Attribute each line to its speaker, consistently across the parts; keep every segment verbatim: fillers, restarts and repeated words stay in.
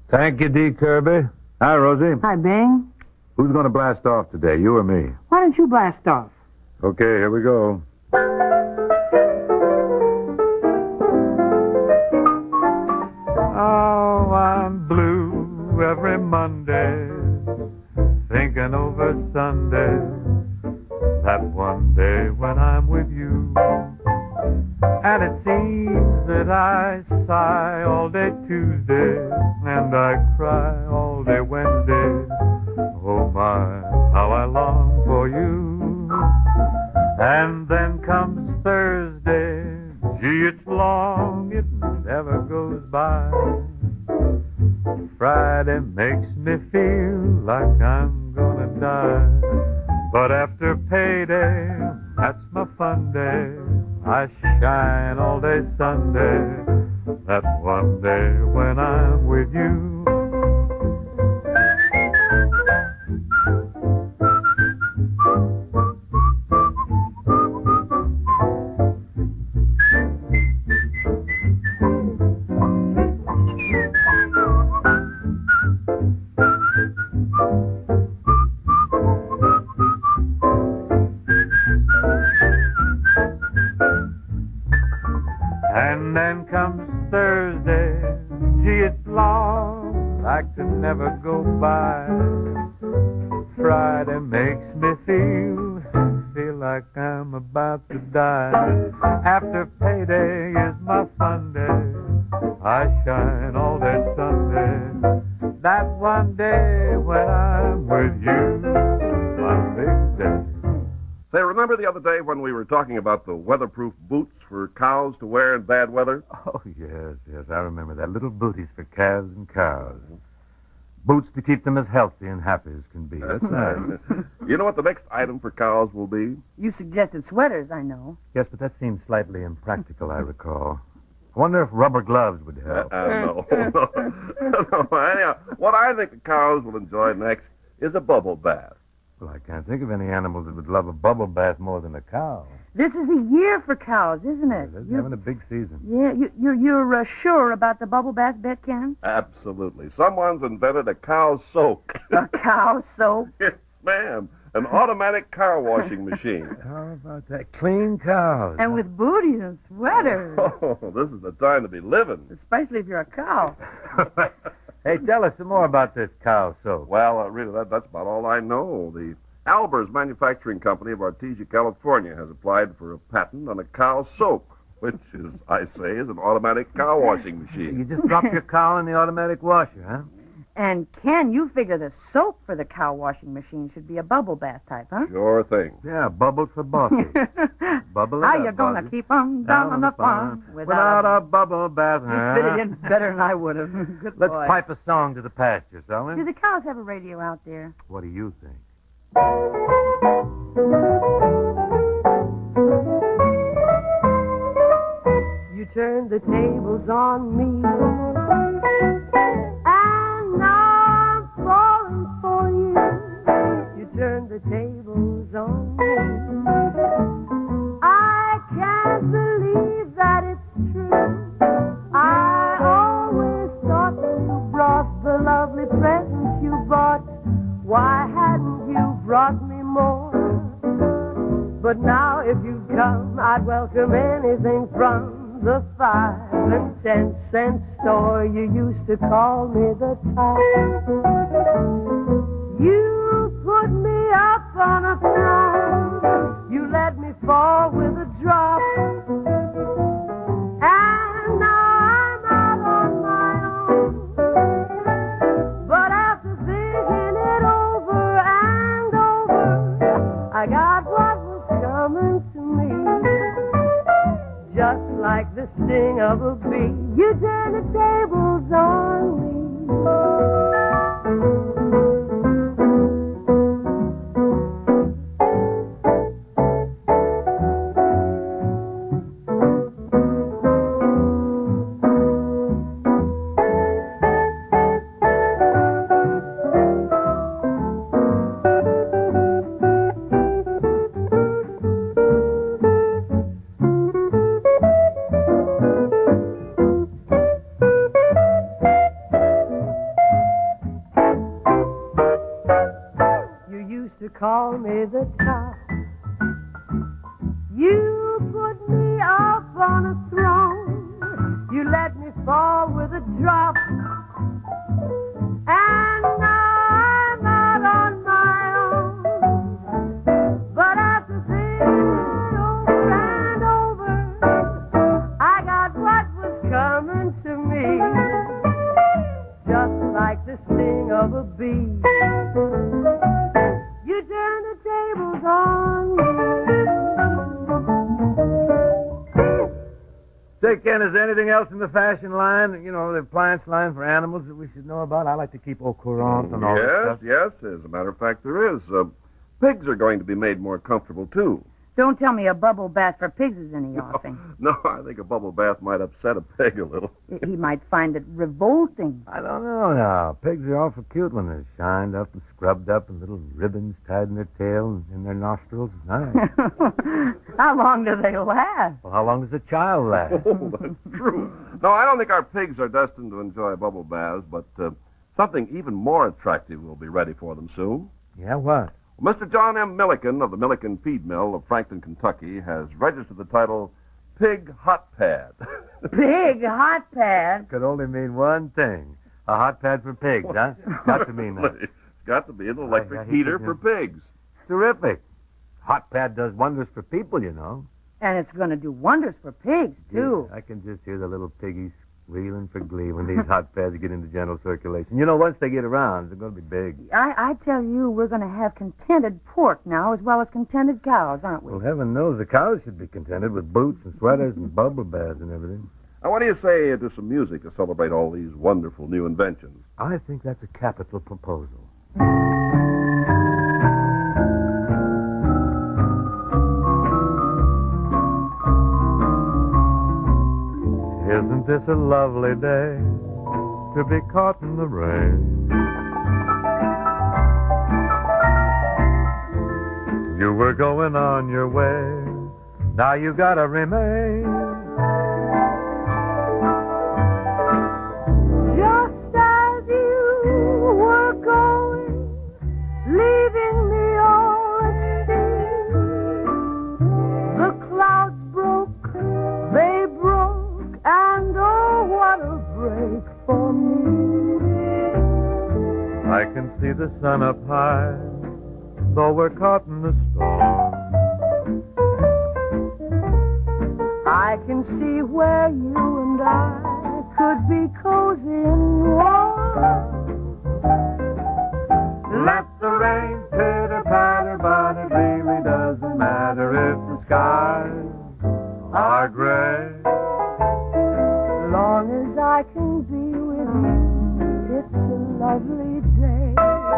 Speaker 1: Thank you, D. Kirby. Hi, Rosie.
Speaker 2: Hi, Bing.
Speaker 1: Who's going to blast off today, you or me?
Speaker 2: Why don't you blast off?
Speaker 1: Okay, here we go. Oh, I'm blue every Monday, thinking over Sunday, that one day when I'm with you. And it seems that I sigh all day Tuesday, and I cry all day Wednesday. Oh my, how I long for you. And then comes Thursday, gee, it's long, it never goes by. Friday makes me feel like I'm gonna die. But after payday, that's my fun day. I shine all day Sunday, that one day when I'm with you. And then comes Thursday, gee, it's long, like to never go by. Friday makes me feel, feel like I'm about to die. After payday is my fun day, I shine all day Sunday, that one day when I'm with you, my big day.
Speaker 3: Say, remember the other day when we were talking about the weatherproof boots for cows to wear in bad weather?
Speaker 1: Oh, yes, yes, I remember that. Little booties for calves and cows. Boots to keep them as healthy and happy as can be. That's nice.
Speaker 3: You know what the next item for cows will be?
Speaker 2: You suggested sweaters, I know.
Speaker 1: Yes, but that seems slightly impractical, I recall. I wonder if rubber gloves would help.
Speaker 3: Uh, uh, no, no. no. Anyhow, what I think the cows will enjoy next is a bubble bath.
Speaker 1: Well, I can't think of any animal that would love a bubble bath more than a cow.
Speaker 2: This is the year for cows, isn't it?
Speaker 1: They're
Speaker 2: You-
Speaker 1: having a big season.
Speaker 2: Yeah, you, you're, you're uh, sure about the bubble bath bet, Ken?
Speaker 3: Absolutely. Someone's invented a cow soak.
Speaker 2: A cow soap?
Speaker 3: Yes, ma'am. An automatic car washing machine.
Speaker 1: How about that? Clean cows.
Speaker 2: And with booties and sweaters.
Speaker 3: Oh, this is the time to be living.
Speaker 2: Especially if you're a cow.
Speaker 1: Hey, tell us some more about this cow soap.
Speaker 3: Well, uh, really, that, that's about all I know. The Albers Manufacturing Company of Artesia, California, has applied for a patent on a cow soak, which is, I say, is an automatic cow washing machine.
Speaker 1: You just drop your cow in the automatic washer, huh?
Speaker 2: And, Ken, you figure the soap for the cow washing machine should be a bubble bath type, huh?
Speaker 3: Sure thing.
Speaker 1: Yeah, bubble for bossy. Bubble it
Speaker 2: How
Speaker 1: up,
Speaker 2: you gonna
Speaker 1: bossy.
Speaker 2: keep on down on the farm
Speaker 1: without, a, a bubble bath?
Speaker 2: You
Speaker 1: huh?
Speaker 2: fit it in better than I would have. Good
Speaker 1: Let's
Speaker 2: boy.
Speaker 1: pipe a song to the pasture, shall we?
Speaker 2: Do the cows have a radio out there?
Speaker 1: What do you think?
Speaker 4: You turned the tables on me, and now I'm falling for you. You turned the tables on me. I can't believe that it's true. I always thought you brought the lovely presents you bought. Why hadn't you brought me more? But now if you'd come, I'd welcome anything from the five and ten cent store. You used to call me the type. You put me up on a cloud. You let me fall with a drop. And now I'm out on my own. But after thinking it over and over, I got what was coming to me. Just like the sting of a bee, you turn the tables on me. to call me the top. You put me up on a throne. You let me fall with a drop. And now I'm out on my own. But after thinking over and over, I got what was coming to me. Just like the sting of a bee. You turn the tables on me.
Speaker 5: Say, Ken, is there anything else in the fashion line, you know, the appliance line for animals that we should know about? I like to keep au courant and all that stuff.
Speaker 3: Yes, yes. As a matter of fact, there is. Uh, pigs are going to be made more comfortable, too.
Speaker 2: Don't tell me a bubble bath for pigs is any offing.
Speaker 3: No, I think a bubble bath might upset a pig a little.
Speaker 2: He might find it revolting.
Speaker 5: I don't know now. Pigs are awful cute when they're shined up and scrubbed up and little ribbons tied in their tail and in their nostrils. Nice.
Speaker 2: How long do they last?
Speaker 5: Well, how long does a child last?
Speaker 3: Oh, that's true. No, I don't think our pigs are destined to enjoy bubble baths, but uh, something even more attractive will be ready for them soon.
Speaker 5: Yeah, what?
Speaker 3: Mister John M. Milliken of the Milliken Feed Mill of Franklin, Kentucky, has registered the title Pig Hot Pad.
Speaker 2: Pig hot pad?
Speaker 5: Could only mean one thing. A hot pad for pigs, huh? Got to mean that.
Speaker 3: It's got to be an electric
Speaker 5: I- I hate
Speaker 3: heater
Speaker 5: to-
Speaker 3: for pigs.
Speaker 5: Terrific. Hot pad does wonders for people, you know.
Speaker 2: And it's going to do wonders for pigs, too.
Speaker 5: Yeah, I can just hear the little piggies squealing for glee when these hot pads get into general circulation. You know, once they get around, they're going to be big.
Speaker 2: I, I tell you, we're going to have contented pork now as well as contented cows, aren't we?
Speaker 5: Well, heaven knows the cows should be contented with boots and sweaters and bubble baths and everything.
Speaker 3: Now, what do you say to some music to celebrate all these wonderful new inventions?
Speaker 5: I think that's a capital proposal. Isn't this a lovely day to be caught in the rain? You were going on your way, now you gotta remain.
Speaker 4: Just as you were going, leaving me all at sea. The clouds broke, they broke, and oh, what a break for me.
Speaker 5: I can see the sun up high, though we're caught in the storm.
Speaker 4: I can see where you and I could be cozy and warm.
Speaker 5: Let the rain pitter-patter, but it really doesn't matter if the skies are gray.
Speaker 4: Long as I can be with you, it's a lovely day.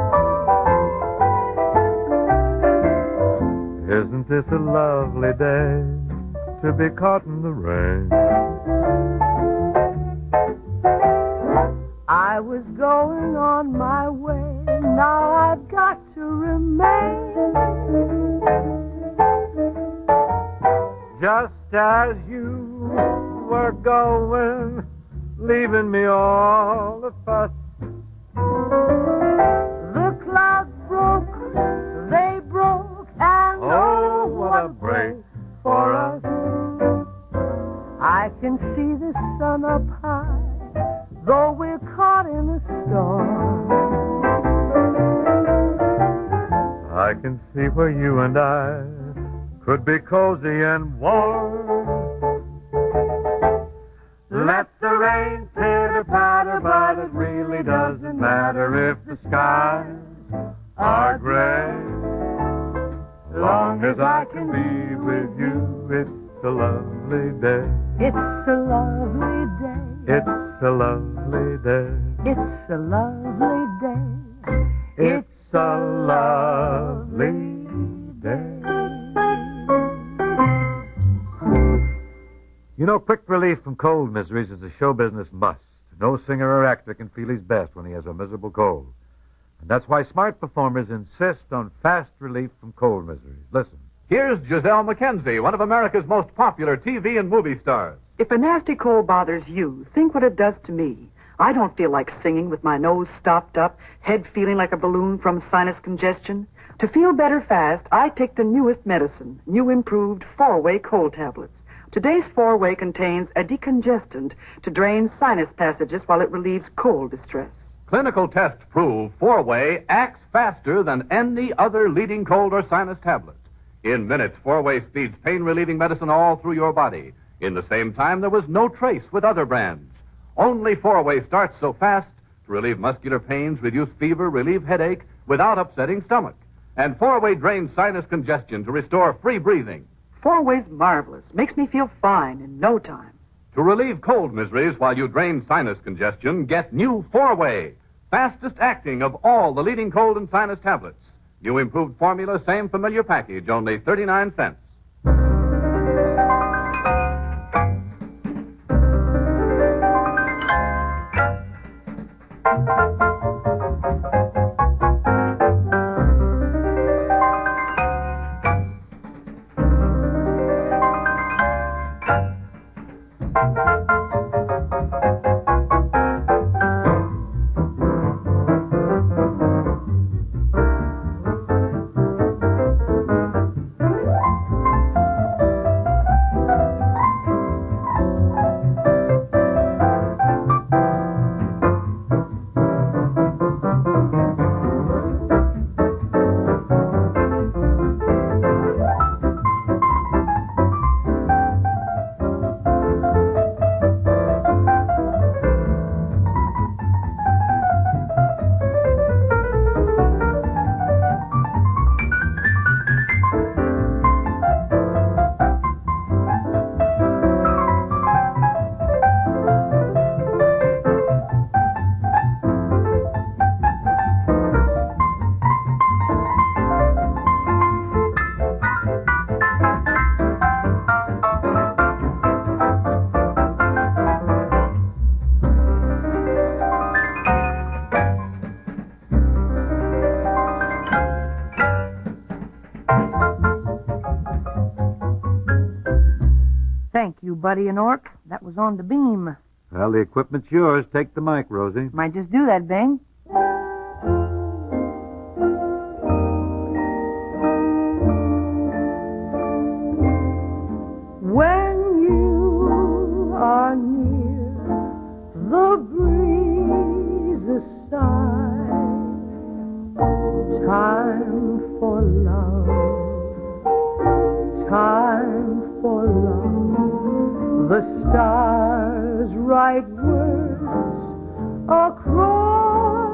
Speaker 5: Isn't this a lovely day to be caught in the rain?
Speaker 4: I was going on my way, now I've got to remain.
Speaker 5: Just as you were going, leaving me all a fuss.
Speaker 4: The clouds broke, they broke, and
Speaker 5: Oh, what a break for us.
Speaker 4: I can see the sun up high, though we're caught in a storm.
Speaker 5: I can see where you and I could be cozy and warm. Let the rain pitter-patter, but it really doesn't matter if the skies are gray. Long as I can be with you, it's a lovely day.
Speaker 4: It's a lovely day.
Speaker 5: It's a lovely day.
Speaker 4: It's a lovely day.
Speaker 5: It's a lovely day. You know, quick relief from cold miseries is a show business must. No singer or actor can feel his best when he has a miserable cold. And that's why smart performers insist on fast relief from cold miseries. Listen.
Speaker 6: Here's Giselle McKenzie, one of America's most popular T V and movie stars.
Speaker 7: If a nasty cold bothers you, think what it does to me. I don't feel like singing with my nose stopped up, head feeling like a balloon from sinus congestion. To feel better fast, I take the newest medicine, new improved four-way cold tablets. Today's four-way contains a decongestant to drain sinus passages while it relieves cold distress.
Speaker 6: Clinical tests prove four-way acts faster than any other leading cold or sinus tablet. In minutes, four-way speeds pain-relieving medicine all through your body. In the same time, there was no trace with other brands. Only four-way starts so fast to relieve muscular pains, reduce fever, relieve headache without upsetting stomach. And four-way drains sinus congestion to restore free breathing.
Speaker 7: Four-way's marvelous. Makes me feel fine in no time.
Speaker 6: To relieve cold miseries while you drain sinus congestion, get new four-way, fastest acting of all the leading cold and sinus tablets. New improved formula, same familiar package, only thirty-nine cents.
Speaker 2: Thank you, Buddy and Ork. That was on the beam.
Speaker 5: Well, the equipment's yours. Take the mic, Rosie.
Speaker 2: Might just do that, Bing.
Speaker 4: When you are near, the breeze is sigh. Time for love, time for love. The stars write words across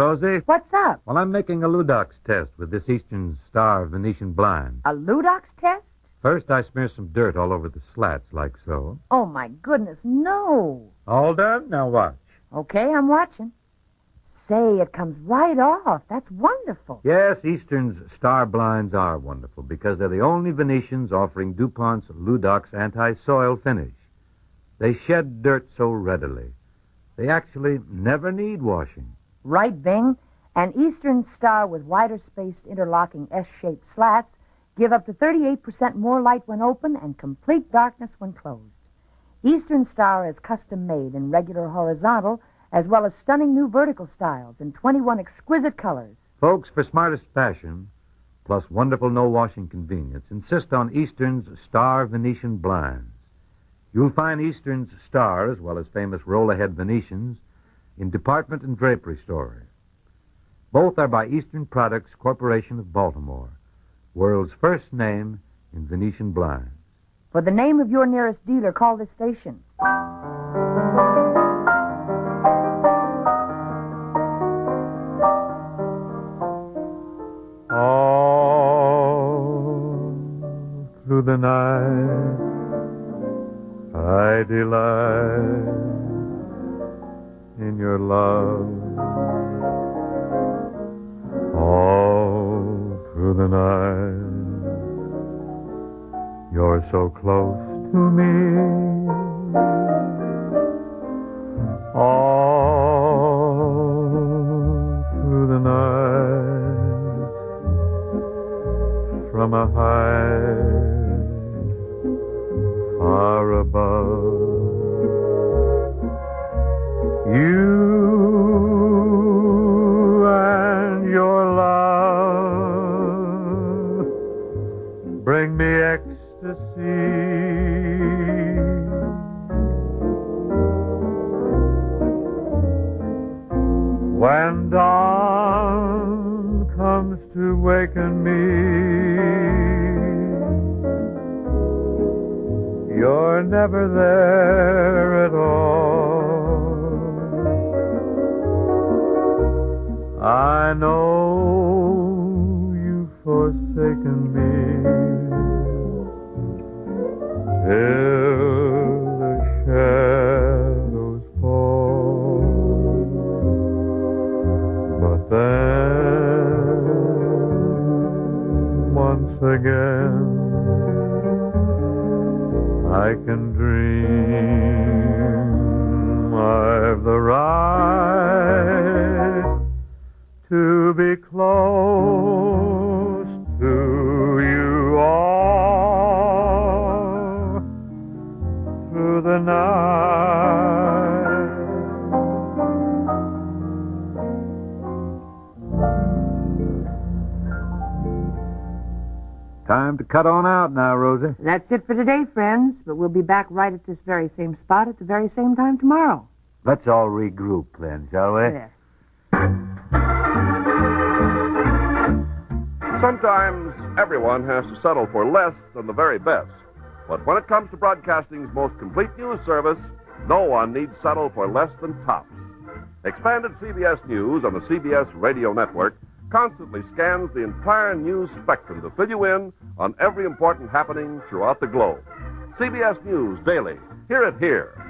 Speaker 5: Rosie.
Speaker 2: What's up?
Speaker 5: Well, I'm making a Ludox test with this Eastern Star Venetian blind.
Speaker 2: A Ludox test?
Speaker 5: First, I smear some dirt all over the slats, like so.
Speaker 2: Oh, my goodness, no.
Speaker 5: All done? Now watch.
Speaker 2: Okay, I'm watching. Say, it comes right off. That's wonderful.
Speaker 5: Yes, Eastern's Star blinds are wonderful because they're the only Venetians offering DuPont's Ludox anti-soil finish. They shed dirt so readily. They actually never need washing.
Speaker 2: Right, Bing. An Eastern Star with wider-spaced interlocking S-shaped slats give up to thirty-eight percent more light when open and complete darkness when closed. Eastern Star is custom-made in regular horizontal as well as stunning new vertical styles in twenty-one exquisite colors.
Speaker 5: Folks, for smartest fashion, plus wonderful no-washing convenience, insist on Eastern's Star Venetian blinds. You'll find Eastern's Star, as well as famous roll-ahead Venetians, in department and drapery stores. Both are by Eastern Products Corporation of Baltimore, world's first name in Venetian blinds.
Speaker 2: For the name of your nearest dealer, call this station.
Speaker 1: All through the night I delight in your love. All through the night, you're so close to me. All through the night, from a height far above, you and your love bring me ecstasy. When dawn comes to waken me, you're never there at all. I know you've forsaken me till the shadows fall. But then, once again, I can dream I've the right to be close to you all through the night.
Speaker 5: Time to cut on out now, Rosie.
Speaker 2: That's it for today, friends, but we'll be back right at this very same spot at the very same time tomorrow.
Speaker 5: Let's all regroup then, shall we?
Speaker 2: There.
Speaker 3: Sometimes everyone has to settle for less than the very best. But when it comes to broadcasting's most complete news service, no one needs settle for less than tops. Expanded C B S News on the C B S Radio Network constantly scans the entire news spectrum to fill you in on every important happening throughout the globe. C B S News Daily. Hear it here.